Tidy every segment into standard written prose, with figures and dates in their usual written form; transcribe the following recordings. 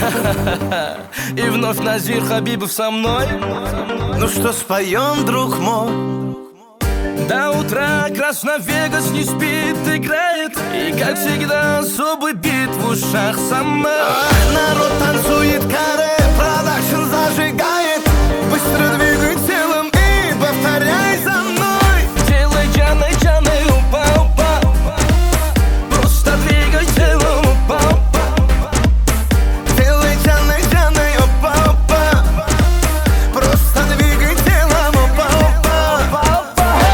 И вновь Назир Хабибов со мной. Ну что, споем, друг мой? До утра Красно-Вегас не спит, играет. И как всегда особый бит в ушах со мной. Народ танцует каре, продакшн зажигает. Быстро двигай телом и повторяй за мной. Делай джаны, джаны, упа-упа. Просто двигай телом, упа-упа. Делай джаны, джаны, опа-опа. Просто двигай телом, опа-опа.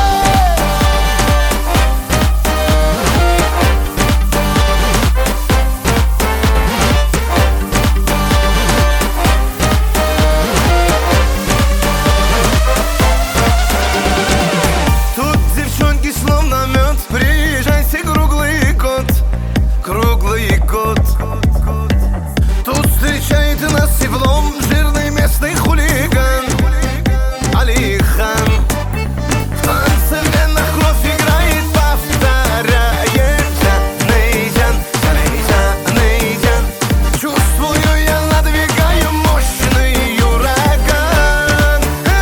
Тут девчонки словно мед. Приезжайте круглый год, круглый год. Тут встречает нас теплом жирный местный хулиган Алихан. В танце в венах кровь играет, повторяет Джанейджан, Джанейджан. Чувствую, я надвигаю мощный ураган.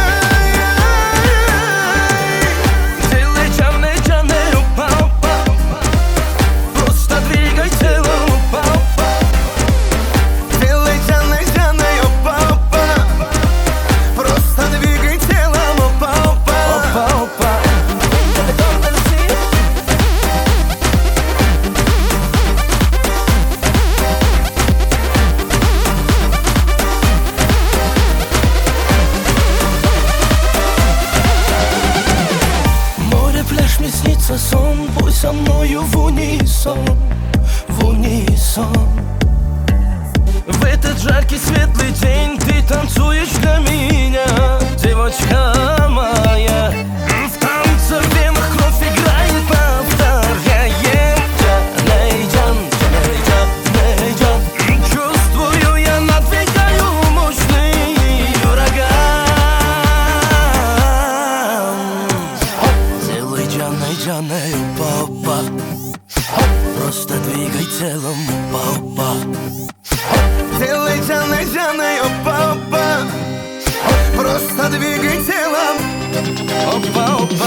Делай джаны, джаны, упа-упа. Просто двигай телом, упа-упа. Делай джаны, джаны, опа-опа. Просто двигай телом, опа-опа. Опа-опа. Море, пляж, мне снится сон. Пусть со мною в унисон, в унисон. В этот жаркий светлый день ты танцуешь для меня, девочка моя. В танце в венах кровь играет, повторяем Джанейджан, Джанейджан, Джанейджан. Чувствую, я надвигаю мощный ураган. Делай Джанейджан, упа-упа. Просто двигай телом, упа-упа. Делай джаны, джаны, опа-опа. Просто двигай телом. Опа-опа.